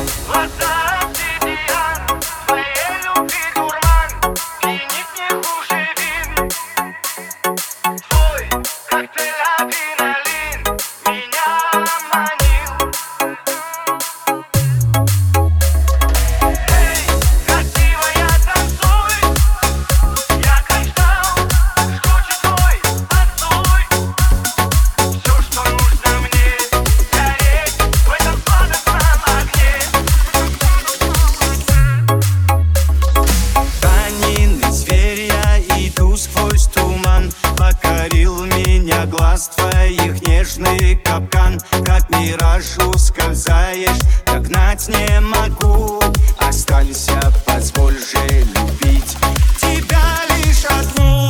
Глаза обсидиан, твоей любви дурман, пьянит не хуже вин. Твой коктейль адреналин меня манил. Эй, красивая, танцуй, я качал, жгучий твой поцелуй. Все, что нужно мне, гореть в этом сладостном огне. Раненый зверь, я иду сквозь туман. Покорил меня глаз твоих нежный капкан. Как мираж ускользаешь, догнать не могу. Останься, позволь же любить тебя лишь одну.